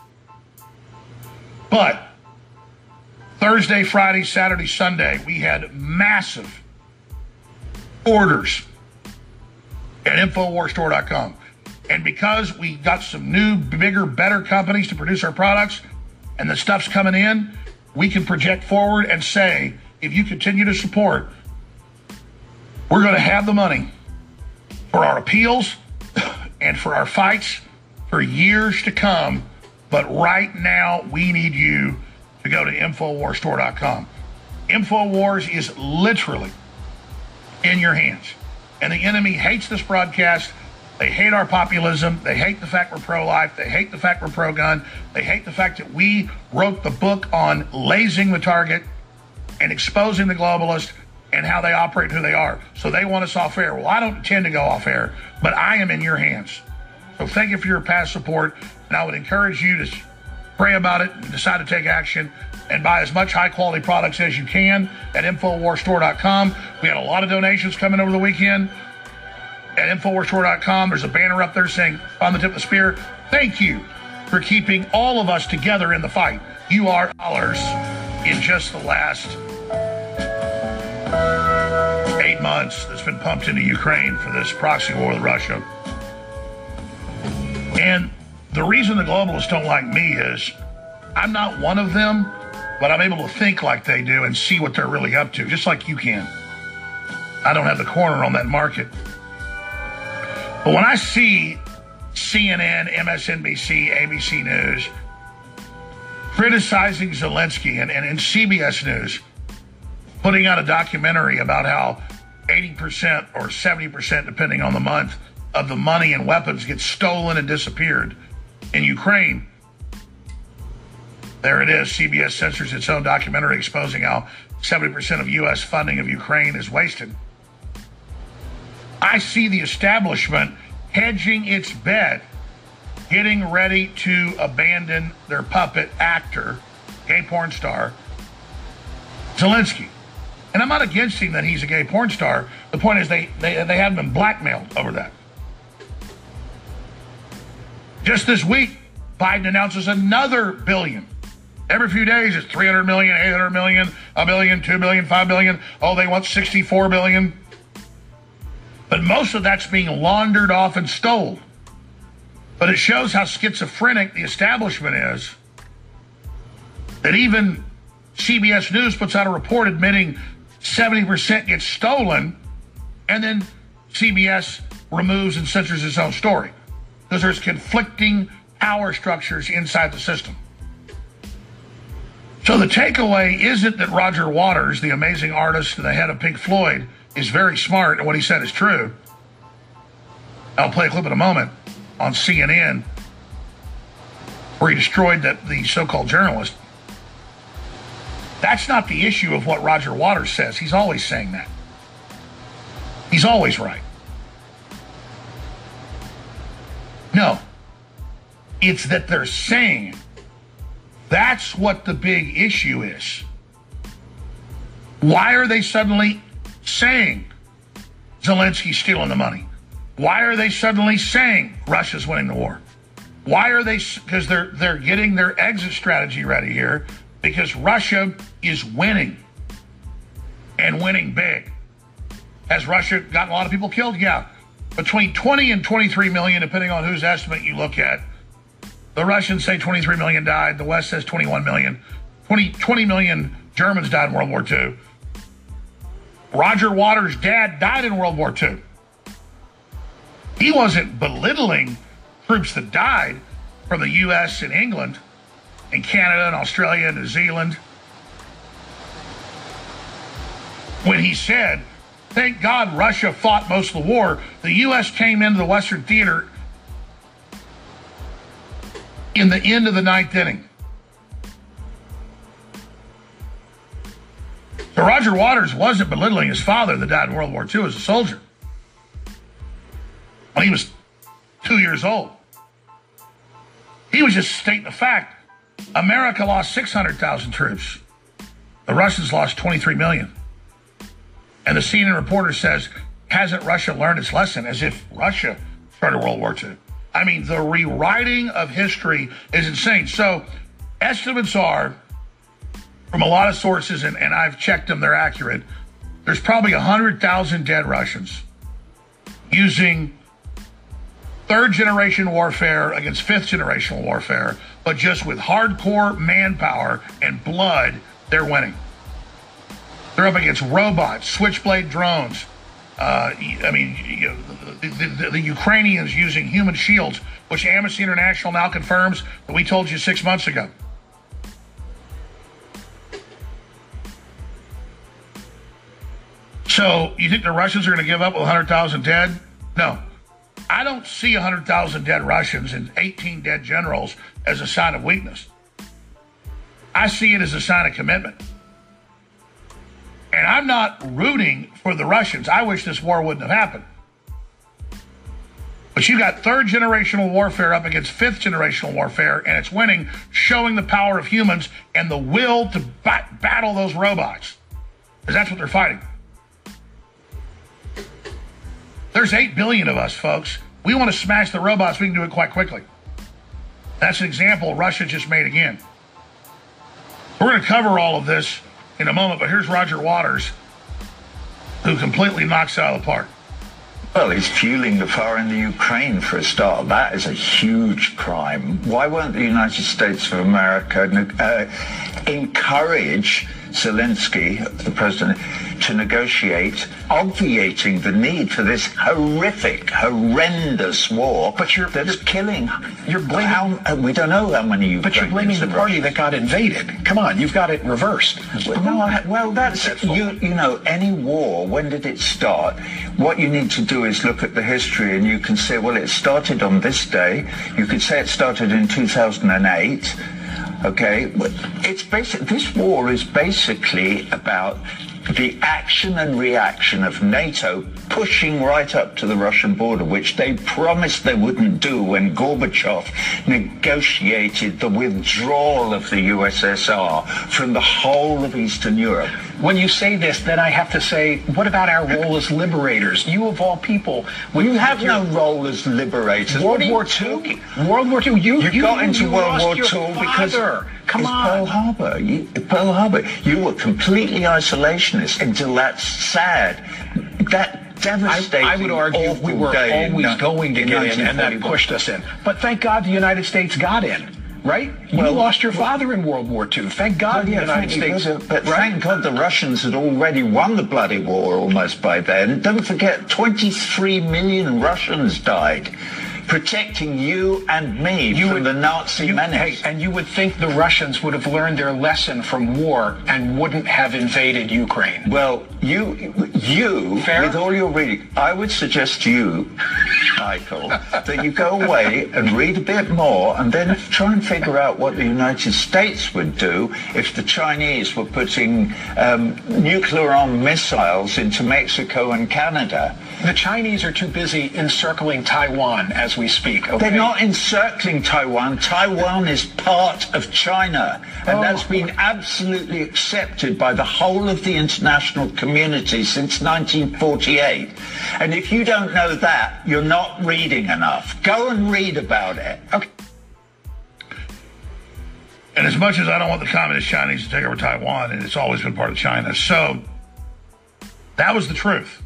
But Thursday, Friday, Saturday, Sunday, we had massive orders at InfoWarsStore.com. And because we got some new, bigger, better companies to produce our products and the stuff's coming in, we can project forward and say, if you continue to support, we're going to have the money for our appeals and for our fights for years to come. But right now, we need you to go to InfoWarsStore.com. InfoWars is literally in your hands. And the enemy hates this broadcast. They hate our populism. They hate the fact we're pro-life. They hate the fact we're pro-gun. They hate the fact that we wrote the book on lasing the target and exposing the globalists and how they operate and who they are. So they want us off air. Well, I don't intend to go off air, but I am in your hands. So thank you for your past support. And I would encourage you to pray about it and decide to take action and buy as much high-quality products as you can at InfoWarsStore.com. We had a lot of donations coming over the weekend at InfoWarsStore.com. There's a banner up there saying, on the tip of the spear, thank you for keeping all of us together in the fight. You are dollars in just the last 8 months that's been pumped into Ukraine for this proxy war with Russia. And the reason the globalists don't like me is I'm not one of them, but I'm able to think like they do and see what they're really up to, just like you can. I don't have the corner on that market. But when I see CNN, MSNBC, ABC News criticizing Zelensky and CBS News putting out a documentary about how 80% or 70%, depending on the month, of the money and weapons gets stolen and disappeared in Ukraine. There it is. CBS censors its own documentary exposing how 70% of U.S. funding of Ukraine is wasted. I see the establishment hedging its bet, getting ready to abandon their puppet actor, gay porn star, Zelensky. And I'm not against him that he's a gay porn star. The point is they haven't been blackmailed over that. Just this week, Biden announces another billion. Every few days, it's 300 million, 800 million, a billion, 2 billion, 5 billion. Oh, they want 64 billion. But most of that's being laundered off and stolen. But it shows how schizophrenic the establishment is, that even CBS News puts out a report admitting 70% gets stolen, and then CBS removes and censors its own story because there's conflicting power structures inside the system. So the takeaway isn't that Roger Waters, the amazing artist and the head of Pink Floyd, is very smart and what he said is true. I'll play a clip in a moment on CNN where he destroyed the so-called journalist. That's not the issue of what Roger Waters says. He's always saying that. He's always right. No. It's that they're saying. That's what the big issue is. Why are they suddenly saying Zelensky's stealing the money? Why are they suddenly saying Russia's winning the war? Why are they? Because they're getting their exit strategy ready here, because Russia is winning and winning big. Has Russia gotten a lot of people killed? Yeah. Between 20 and 23 million, depending on whose estimate you look at. The Russians say 23 million died. The West says 21 million. 20 million Germans died in World War II. Roger Waters' dad died in World War II. He wasn't belittling troops that died from the U.S. and England and Canada and Australia and New Zealand when he said, thank God Russia fought most of the war. The U.S. came into the Western theater in the end of the ninth inning. So Roger Waters wasn't belittling his father that died in World War II as a soldier when he was 2 years old. He was just stating the fact. America lost 600,000 troops. The Russians lost 23 million. And the CNN reporter says, hasn't Russia learned its lesson? As if Russia started World War II. I mean, the rewriting of history is insane. So estimates are, from a lot of sources, and I've checked them, they're accurate, there's probably 100,000 dead Russians using third-generation warfare against fifth-generation warfare, but just with hardcore manpower and blood, they're winning. They're up against robots, switchblade drones. The Ukrainians using human shields, which Amnesty International now confirms that we told you 6 months ago. So you think the Russians are going to give up with 100,000 dead? No. I don't see 100,000 dead Russians and 18 dead generals as a sign of weakness. I see it as a sign of commitment. And I'm not rooting for the Russians. I wish this war wouldn't have happened. But you got third-generational warfare up against fifth-generational warfare, and it's winning, showing the power of humans and the will to battle those robots. Because that's what they're fighting. There's 8 billion of us, folks. We want to smash the robots. We can do it quite quickly. That's an example Russia just made again. We're going to cover all of this in a moment, but here's Roger Waters, who completely knocks it out of the park. Well, he's fueling the fire in the Ukraine for a start. That is a huge crime. Why won't the United States of America encourage Zelensky, the president, to negotiate, obviating the need for this horrendous war? But you're killing. You're blaming. We don't know how many Ukrainians. But you're blaming the party that got invaded. Come on, you've got it reversed. Well, that's you know, any war. When did it start? What you need to do is look at the history, and you can say, well, it started on this day. You could say it started in 2008. Okay, it's basic. This war is basically about the action and reaction of NATO pushing right up to the Russian border, which they promised they wouldn't do when Gorbachev negotiated the withdrawal of the USSR from the whole of Eastern Europe. When you say this, then I have to say, what about our role as liberators? You, of all people... You have no role as liberators. World War II? World War II? You got into World War II because... Come on. Pearl Harbor. Pearl Harbor. You were completely isolationist until that's sad. That devastating, I would argue we were always going to get in, and that pushed us in. But thank God the United States got in. Right? You lost your father in World War II. Thank God the United States... But thank God the Russians had already won the bloody war almost by then. Don't forget, 23 million Russians died protecting you and me from the Nazi menace. And you would think the Russians would have learned their lesson from war and wouldn't have invaded Ukraine. Well, you, with all your reading, I would suggest to you, Michael, that you go away and read a bit more and then try and figure out what the United States would do if the Chinese were putting nuclear-armed missiles into Mexico and Canada. The Chinese are too busy encircling Taiwan as we speak. Okay? They're not encircling Taiwan. Taiwan is part of China, and that's been absolutely accepted by the whole of the international community since 1948. And if you don't know that, you're not reading enough. Go and read about it. Okay. And as much as I don't want the communist Chinese to take over Taiwan, and it's always been part of China, so that was the truth.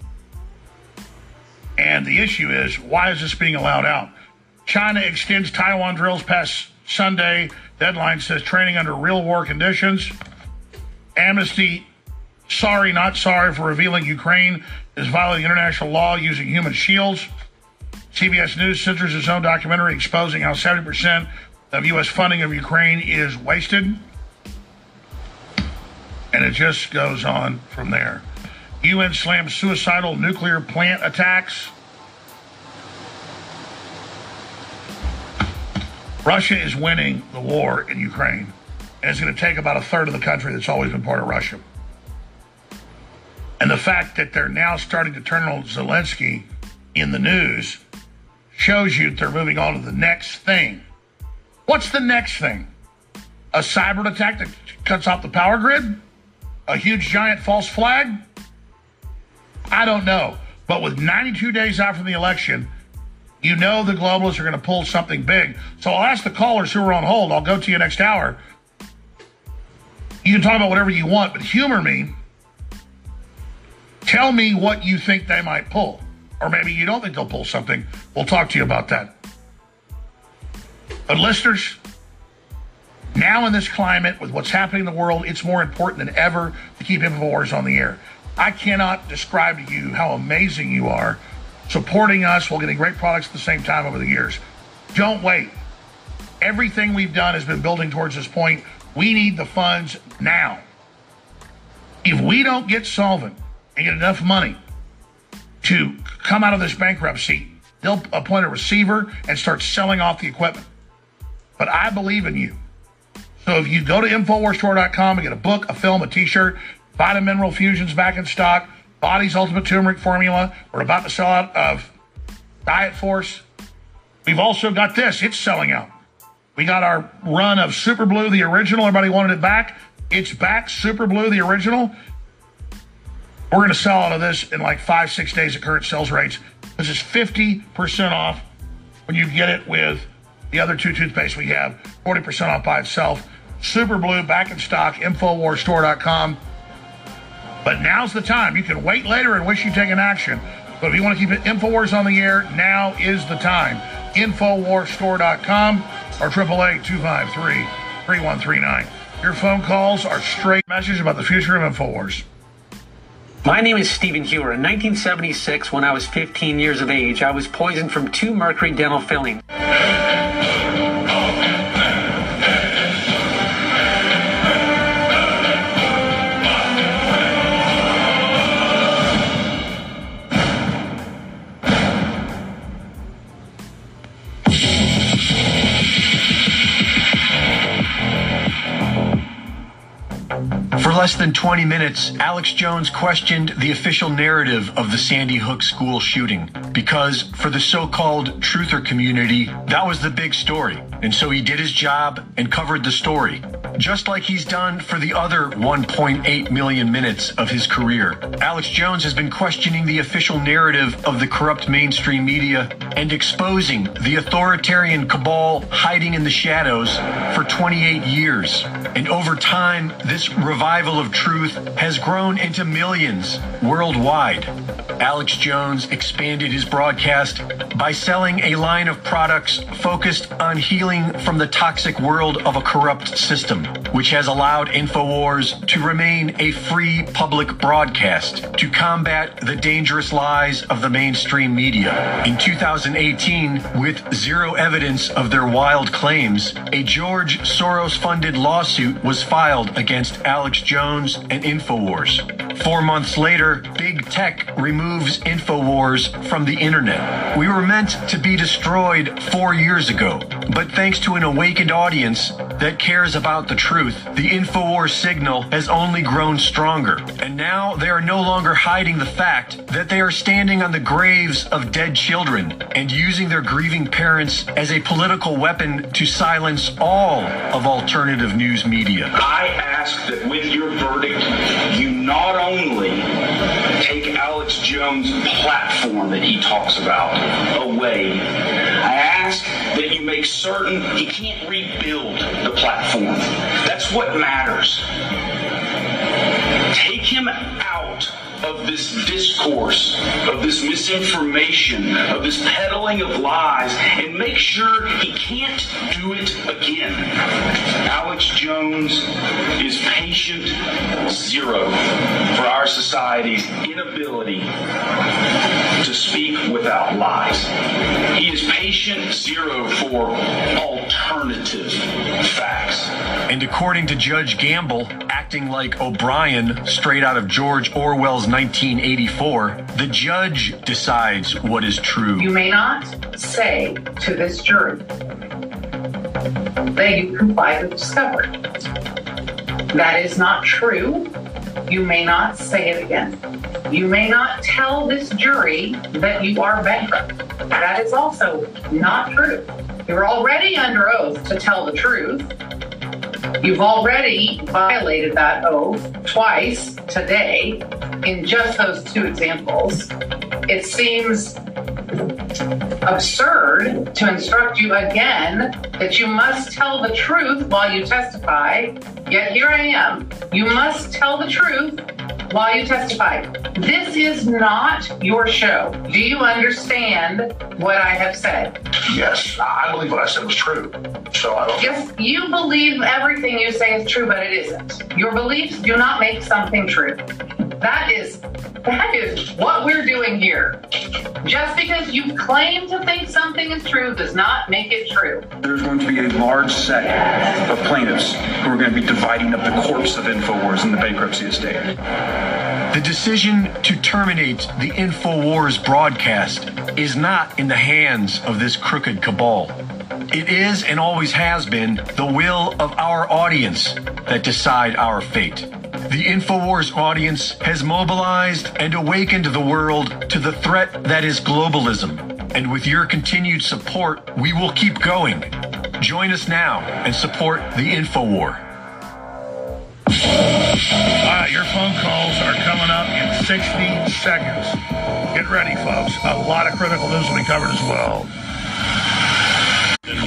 And the issue is, why is this being allowed out? China extends Taiwan drills past Sunday. Deadline says training under real war conditions. Amnesty, sorry, not sorry for revealing Ukraine is violating international law using human shields. CBS News censors its own documentary exposing how 70% of U.S. funding of Ukraine is wasted. And it just goes on from there. UN slams suicidal nuclear plant attacks. Russia is winning the war in Ukraine, and it's going to take about a third of the country that's always been part of Russia. And the fact that they're now starting to turn on Zelensky in the news shows you that they're moving on to the next thing. What's the next thing? A cyber attack that cuts off the power grid? A huge giant false flag? I don't know. But with 92 days out from the election, you know the globalists are going to pull something big. So I'll ask the callers who are on hold. I'll go to you next hour. You can talk about whatever you want, but humor me. Tell me what you think they might pull. Or maybe you don't think they'll pull something. We'll talk to you about that. But listeners, now in this climate, with what's happening in the world, it's more important than ever to keep InfoWars on the air. I cannot describe to you how amazing you are supporting us while getting great products at the same time over the years. Don't wait. Everything we've done has been building towards this point. We need the funds now. If we don't get solvent and get enough money to come out of this bankruptcy, they'll appoint a receiver and start selling off the equipment. But I believe in you. So if you go to InfoWarsStore.com and get a book, a film, a t-shirt, Vitamin Mineral Fusion's back in stock, Body's Ultimate Turmeric Formula, we're about to sell out of Diet Force. We've also got this, it's selling out. We got our run of Super Blue, the original. Everybody wanted it back. It's back, Super Blue, the original. We're going to sell out of this in like 5-6 days at current sales rates. This is 50% off when you get it with the other two toothpaste we have. 40% off by itself. Super Blue, back in stock, InfoWarsStore.com. But now's the time. You can wait later and wish you'd taken action. But if you want to keep it InfoWars on the air, now is the time. InfoWarsStore.com or 888-253-3139. Your phone calls are straight messages about the future of InfoWars. My name is Stephen Hewer. In 1976, when I was 15 years of age, I was poisoned from 2 mercury dental fillings. For less than 20 minutes, Alex Jones questioned the official narrative of the Sandy Hook school shooting because for the so-called truther community, that was the big story. And so he did his job and covered the story, just like he's done for the other 1.8 million minutes of his career. Alex Jones has been questioning the official narrative of the corrupt mainstream media and exposing the authoritarian cabal hiding in the shadows for 28 years. And over time, this revival of truth has grown into millions worldwide. Alex Jones expanded his broadcast by selling a line of products focused on healing from the toxic world of a corrupt system, which has allowed InfoWars to remain a free public broadcast to combat the dangerous lies of the mainstream media. In 2018, with zero evidence of their wild claims, a George Soros-funded lawsuit was filed against Alex Jones and InfoWars. 4 months later, Big Tech removes InfoWars from the internet. We were meant to be destroyed 4 years ago, but thanks to an awakened audience that cares about the truth, the InfoWars signal has only grown stronger. And now they are no longer hiding the fact that they are standing on the graves of dead children and using their grieving parents as a political weapon to silence all of alternative news media. I ask that with your verdict, you not only take Alex Jones' platform that he talks about away, I ask that you make certain he can't rebuild the platform. That's what matters. Take him out of this discourse, of this misinformation, of this peddling of lies, and make sure he can't do it again. Alex Jones is patient zero for our society's inability to speak without lies. He is patient zero for alternative facts. And according to Judge Gamble, acting like O'Brien straight out of George Orwell's 1984, the judge decides what is true. You may not say to this jury that you complied with discovery. That is not true. You may not say it again. You may not tell this jury that you are bankrupt. That is also not true. You're already under oath to tell the truth. You've already violated that oath twice today in just those two examples. It seems absurd to instruct you again that you must tell the truth while you testify, yet here I am. You must tell the truth while you testify. This is not your show. Do you understand what I have said? Yes, I believe what I said was true. So I don't. Yes, you believe everything you say is true, but it isn't. Your beliefs do not make something true. That is what we're doing here. Just because you claim to think something is true does not make it true. There's going to be a large set of plaintiffs who are going to be dividing up the corpse of InfoWars in the bankruptcy estate. The decision to terminate the InfoWars broadcast is not in the hands of this crooked cabal. It is and always has been the will of our audience that decide our fate. The InfoWars audience has mobilized and awakened the world to the threat that is globalism. And with your continued support, we will keep going. Join us now and support the InfoWar. All right, your phone calls are coming up in 60 seconds. Get ready, folks. A lot of critical news will be covered as well. If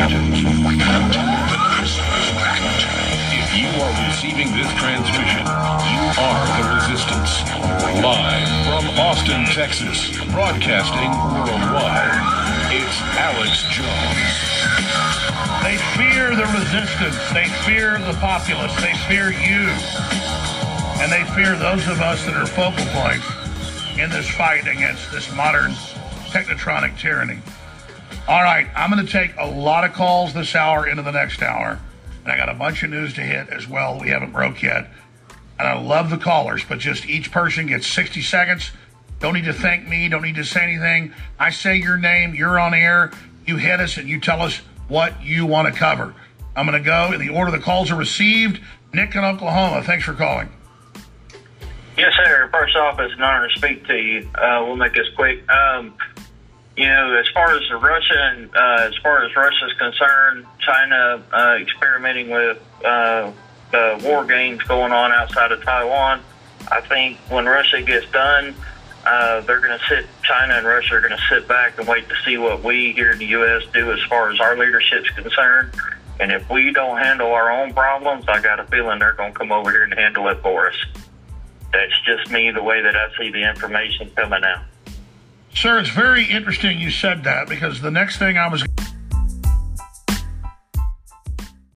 you are receiving this transmission, you are the Resistance. Live from Austin, Texas, broadcasting worldwide, it's Alex Jones. They fear the resistance. They fear the populace. They fear you. And they fear those of us that are focal points in this fight against this modern technotronic tyranny. All right, I'm going to take a lot of calls this hour into the next hour. And I got a bunch of news to hit as well we haven't broke yet. And I love the callers, but just each person gets 60 seconds. Don't need to thank me. Don't need to say anything. I say your name. You're on air. You hit us and you tell us what you want to cover. I'm going to go in the order the calls are received. Nick in Oklahoma, thanks for calling. Yes, sir. First off, it's an honor to speak to you. We'll make this quick. As far as Russia, as far as Russia's concerned, China experimenting with war games going on outside of Taiwan. I think when Russia gets done, China and Russia are going to sit back and wait to see what we here in the U.S. do as far as our leadership's concerned. And if we don't handle our own problems, I got a feeling they're going to come over here and handle it for us. That's just me, the way that I see the information coming out. Sir, it's very interesting you said that, because the next thing I was